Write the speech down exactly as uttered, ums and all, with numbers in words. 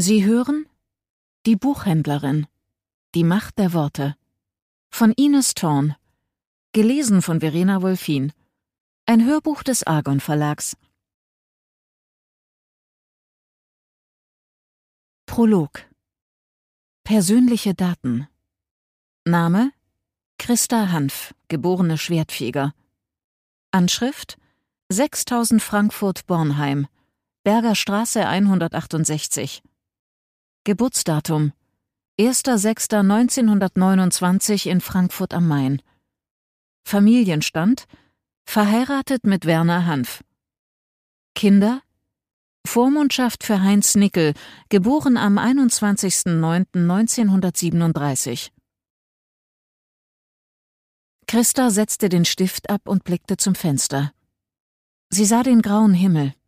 Sie hören Die Buchhändlerin. Die Macht der Worte von Ines Thorn, gelesen von Verena Wolfin. Ein Hörbuch des Argon Verlags. Prolog. Persönliche Daten. Name: Christa Hanf, geborene Schwertfeger. Anschrift: sechstausend Frankfurt-Bornheim, Berger Straße hundertachtundsechzig. Geburtsdatum: erster sechster neunzehnhundertneunundzwanzig in Frankfurt am Main. Familienstand: verheiratet mit Werner Hanf. Kinder: Vormundschaft für Heinz Nickel, geboren am einundzwanzigster neunter neunzehnhundertsiebenunddreißig. Christa setzte den Stift ab und blickte zum Fenster. Sie sah den grauen Himmel.